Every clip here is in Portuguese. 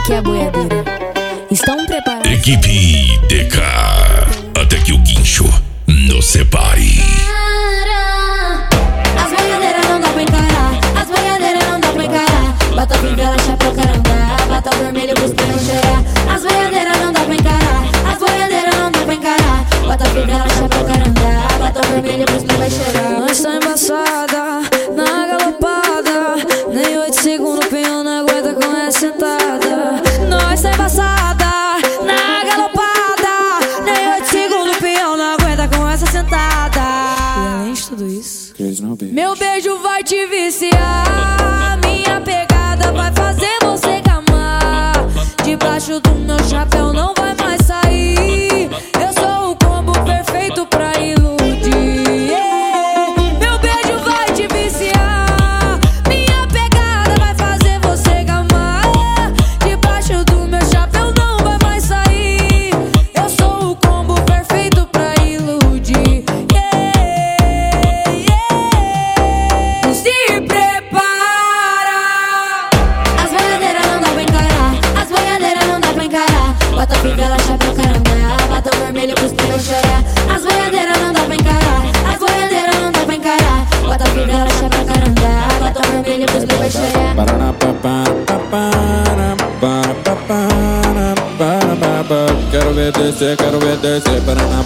aqui é a boiadeira. Estão preparados? Equipe DK, até que o guincho nos separe. As boiadeiras não dá pra encarar, as boiadeiras não dá pra encarar. Bota a fivela, chapéu, carandá, bota o vermelho pros peão cheirar. As boiadeiras não dá pra encarar, as boiadeiras não dá pra encarar. Bota a fivela, chapéu, carandá, bota o vermelho pros peão vai cheirar. Nós tá embaçada, na galopada, nem 8 segundos o peão não aguenta com essa sentada. Nós tá embaçada, na galopada, nem 8 segundos o peão não aguenta com essa sentada. E além de tudo isso, meu beijo vai te viciar, minha pegada vai fazer você gamar. Debaixo do meu chapéu não vai mais sair. Eu sou o combo perfeito pra iludir. Meu beijo vai te viciar, minha pegada vai fazer você gamar. Debaixo do meu chapéu não vai mais sair. Eu sou o combo perfeito pra iludir. Se prepara. As boiadeiras não dá pra encarar, as boiadeiras não dá pra encarar. Bota a fivela, chapéu, carandá, bota o vermelho pros peão chorar. As boiadeiras não dá pra encarar, as boiadeiras não dá pra encarar. Bota a fivela, chapéu, carandá, bota o vermelho pros peão vai chorar. Quero ver descer, quero ver descer.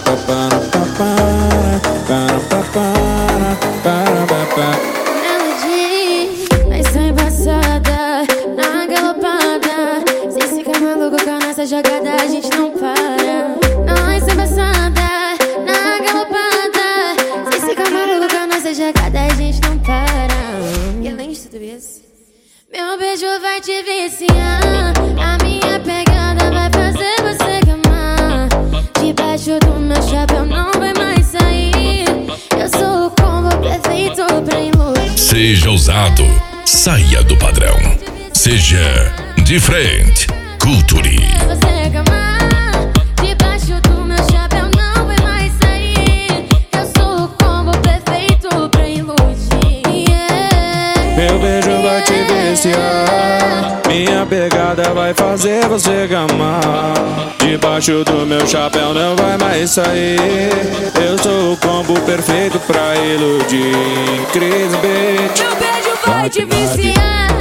Nós tá embaçada, na galopada. Se fica maluco com a nossa jogada, a gente não para. Nós tá embaçada, na galopada. Se fica maluco com a nossa jogada, a gente não para. E além de tudo isso, meu beijo vai te viciar, a minha pegada vai fazer você gamar. Debaixo do meu chapéu não vai mais sair. Eu sou o combo perfeito pra iludir. Seja ousado, saia do padrão. Seja diferente, culture. Você gamar, debaixo do meu chapéu não vai mais sair. Eu sou o combo perfeito pra iludir. Meu beijo vai te viciar, minha pegada vai fazer você gamar. Debaixo do meu chapéu não vai mais sair. Eu sou o combo perfeito pra iludir. Cris Beat. Meu beijo vai te viciar.